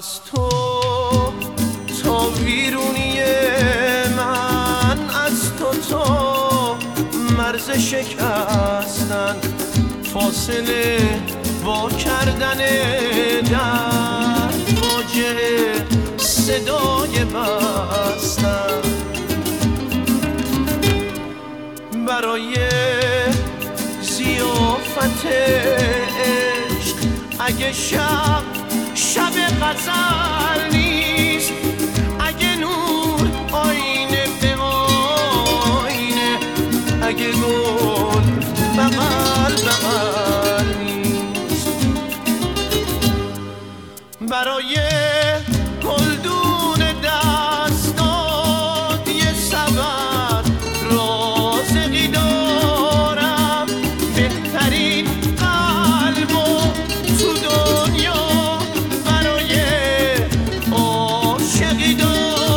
از تو تا ویرونی من، از تو مرز شکستن، فاصله وا کردن در فاجعه صدای بستن. برای ضیافت عشق اگه شب غزل نیست، اگه نور آینه به آینه، اگه گل بغل بغل نیست. برای گلدون دستات یه سبد رازقی دارم، بهترین قلب و تو دنیا برای عاشقی دارم.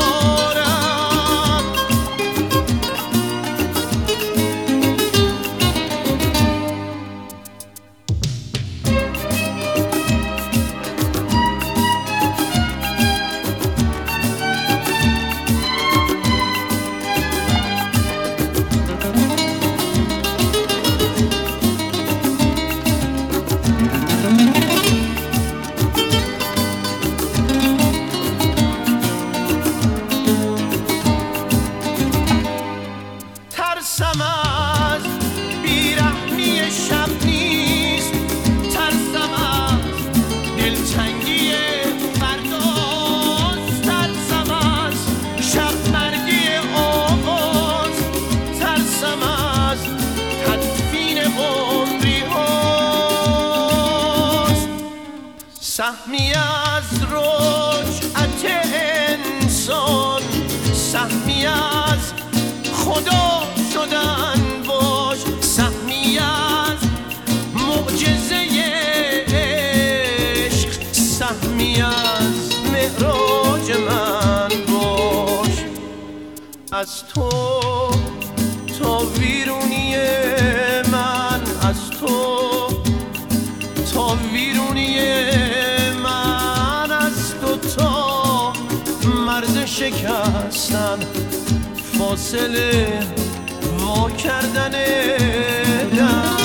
ترسم از بیرحمی شب نیست، ترسم از دلتنگی فرداست، ترسم از شب مرگی آغاز، ترسم از تدفین عمری هاست. سهمی از رجعت انسان، سهمی از خدا شدن باش، سهمی از معجزه عشق، سهمی از معراج من باش. از تو تا ویرونی من، از تو تا ویرونی من، از تو تا مرز شکستن، فاصله وا کردن در